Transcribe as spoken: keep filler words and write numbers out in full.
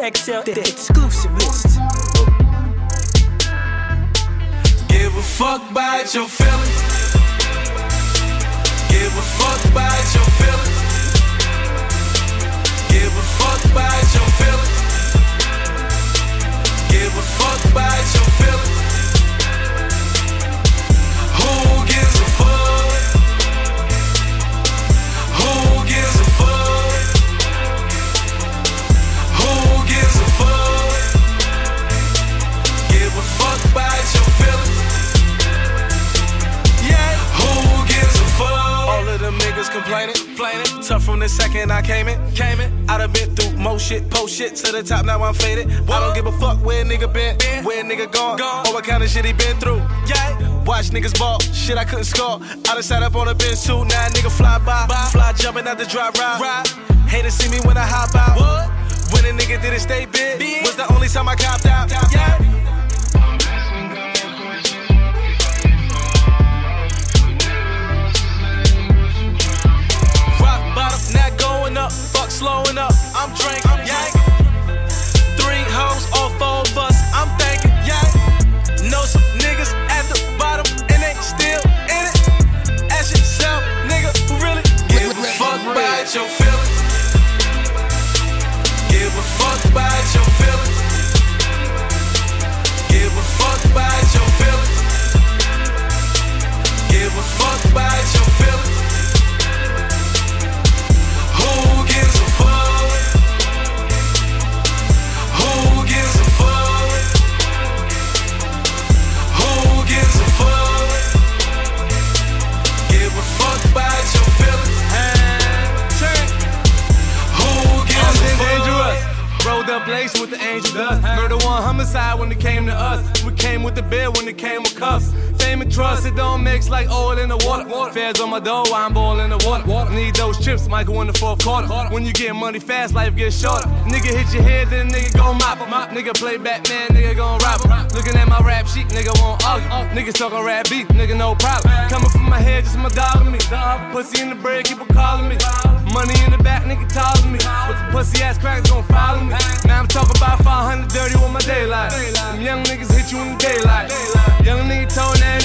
X L, the exclusive list. Give a fuck about your feelings. Give a fuck about your feelings. Give a fuck about your feelings. Give a fuck about your feelings. Who gives a fuck? Who gives a fuck? Who gives a fuck? Give a fuck about your feelings. Yeah, who gives a fuck? All of them niggas complaining, complaining. Tough from the second I came in, came in. I done been through more shit, post shit to the top, now I'm faded. What? I don't give a fuck where a nigga been, been. Where a nigga gone, gone. Or what kind of shit he been through. Yeah, watch niggas ball, shit I couldn't score. I done sat up on a bench too, now a nigga fly by, by. Fly jumping out the drop ride, ride. Haters see me when I hop out. What? When a nigga didn't stay big, big, was the only time I copped out. Top yeah. Out. Not going up, fuck slowing up. I'm drinking, yeah. Three hoes, all four of us. I'm thinking, yeah. Know some niggas at the bottom and they still in it. Ask yourself, nigga, who really give a fuck about your feelings? Give a fuck about your feelings. Give a fuck about your feelings. Give a fuck about your feelings. Who gives a fuck? Who gives a fuck? Who gives a fuck? Give a fuck about your feelings. Who gives a fuck? Dangerous. Rolled up lace with the angel dust. Murder one homicide when it came to us. We came with the bill when it came with cuffs. Fame and trust, it don't mix like oil in the water. Fairs on my dough, I'm boiling the water. Need those chips, Michael in the fourth quarter. When you get money fast, life gets shorter. Nigga hit your head, then nigga gon' mop em. Nigga play Batman, nigga gon' rob em. Looking at my rap sheet, nigga won't argue. Niggas talking rap beat, nigga no problem. Coming from my head, just my dog in me. Pussy in the bread, keep on calling me. Money in the back, nigga taller me. But the pussy ass crackers gon' follow me. Now I'm talking about five hundred dirty with my daylight. Them young niggas hit you in the daylight. Young nigga told that